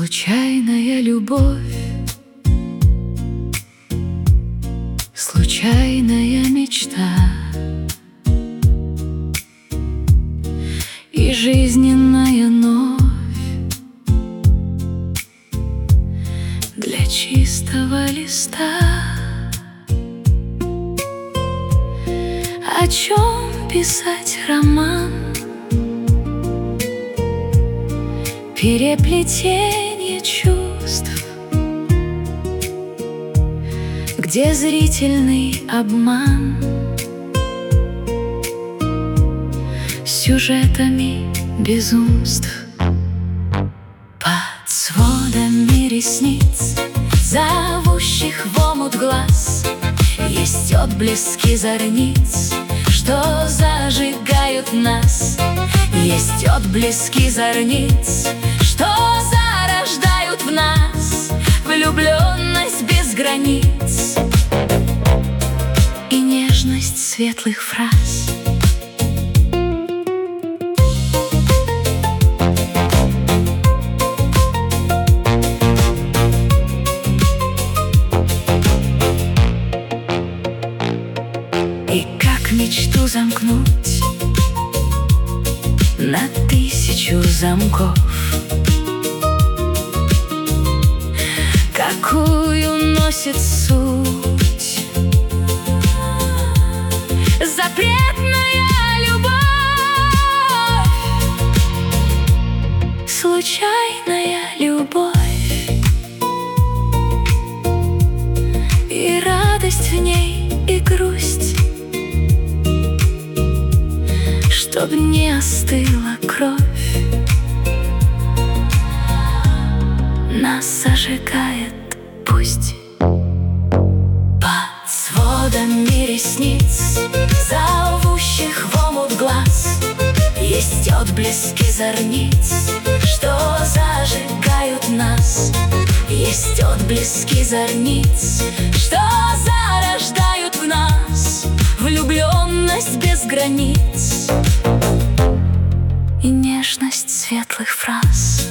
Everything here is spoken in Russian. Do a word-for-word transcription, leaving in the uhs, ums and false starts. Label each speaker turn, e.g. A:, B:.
A: Случайная любовь, случайная мечта и жизненная новь для чистого листа. О чем писать роман? Переплетение чувств, где зрительный обман сюжетами безумств. Под сводами ресниц, зовущих в омут глаз, есть отблески зорниц, что зажигают нас. Есть отблески зорниц, что зарождают в нас влюбленность без границ и нежность светлых фраз. И как мечту замкнуть на тысячу замков, какую носит суть запретная любовь. Случайная любовь, и радость в ней, и грусть, чтоб не остыла кровь, нас зажигает пусть. Под сводами ресниц, зовущих в омут глаз, есть отблески зорниц, что зажигают нас. Есть отблески зорниц, что зарождают в нас влюбленность без границ и нежность светлых фраз.